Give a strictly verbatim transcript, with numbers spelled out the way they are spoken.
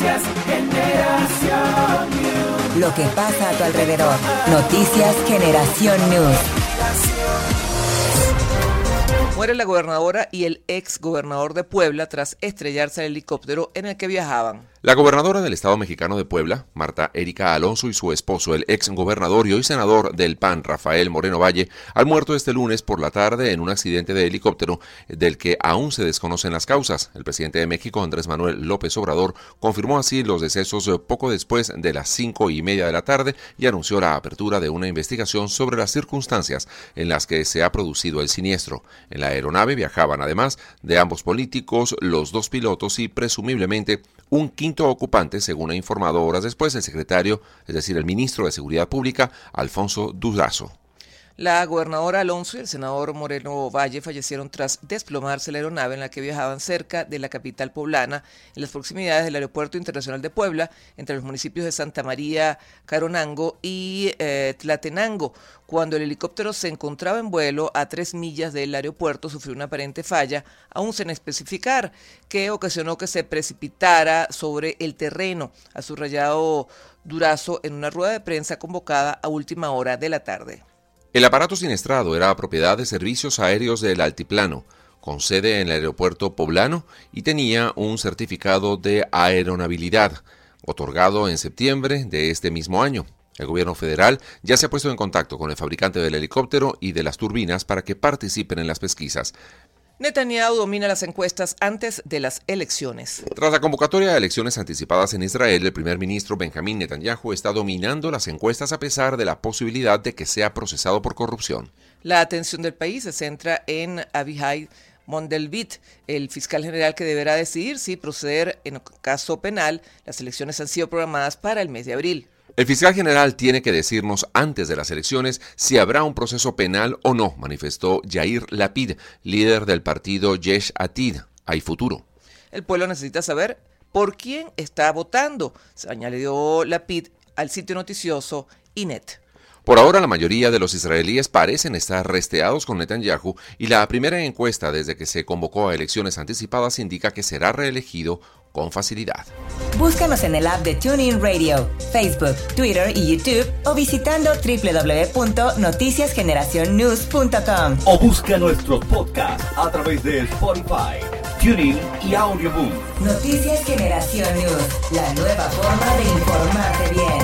Noticias Generación News. Lo que pasa a tu alrededor. Noticias Generación News. Muere la gobernadora y el ex gobernador de Puebla tras estrellarse el helicóptero en el que viajaban. La gobernadora del Estado mexicano de Puebla, Marta Erika Alonso, y su esposo, el ex gobernador y hoy senador del P A N, Rafael Moreno Valle, han muerto este lunes por la tarde en un accidente de helicóptero del que aún se desconocen las causas. El presidente de México, Andrés Manuel López Obrador, confirmó así los decesos poco después de las cinco y media de la tarde y anunció la apertura de una investigación sobre las circunstancias en las que se ha producido el siniestro. En la aeronave viajaban además de ambos políticos, los dos pilotos y presumiblemente un quinto ocupante, según ha informado horas después el secretario, es decir, el ministro de Seguridad Pública, Alfonso Durazo. La gobernadora Alonso y el senador Moreno Valle fallecieron tras desplomarse la aeronave en la que viajaban cerca de la capital poblana, en las proximidades del Aeropuerto Internacional de Puebla, entre los municipios de Santa María, Caronango y eh, Tlatenango. Cuando el helicóptero se encontraba en vuelo a tres millas del aeropuerto, sufrió una aparente falla, aún sin especificar, que ocasionó que se precipitara sobre el terreno, ha subrayado Durazo en una rueda de prensa convocada a última hora de la tarde. El aparato siniestrado era propiedad de Servicios Aéreos del Altiplano, con sede en el aeropuerto poblano, y tenía un certificado de aeronavilidad, otorgado en septiembre de este mismo año. El gobierno federal ya se ha puesto en contacto con el fabricante del helicóptero y de las turbinas para que participen en las pesquisas. Netanyahu domina las encuestas antes de las elecciones. Tras la convocatoria de elecciones anticipadas en Israel, el primer ministro Benjamín Netanyahu está dominando las encuestas a pesar de la posibilidad de que sea procesado por corrupción. La atención del país se centra en Abihai Mondelvit, el fiscal general que deberá decidir si proceder en caso penal. Las elecciones han sido programadas para el mes de abril. El fiscal general tiene que decirnos antes de las elecciones si habrá un proceso penal o no, manifestó Yair Lapid, líder del partido Yesh Atid. Hay futuro. El pueblo necesita saber por quién está votando, se añadió Lapid al sitio noticioso Inet. Por ahora, la mayoría de los israelíes parecen estar resteados con Netanyahu y la primera encuesta desde que se convocó a elecciones anticipadas indica que será reelegido con facilidad. Búscanos en el app de TuneIn Radio, Facebook, Twitter y YouTube o visitando doble u doble u doble u punto noticias generación news punto com. O busca nuestros podcasts a través de Spotify, TuneIn y Audioboom. Noticias Generación News, la nueva forma de informarte bien.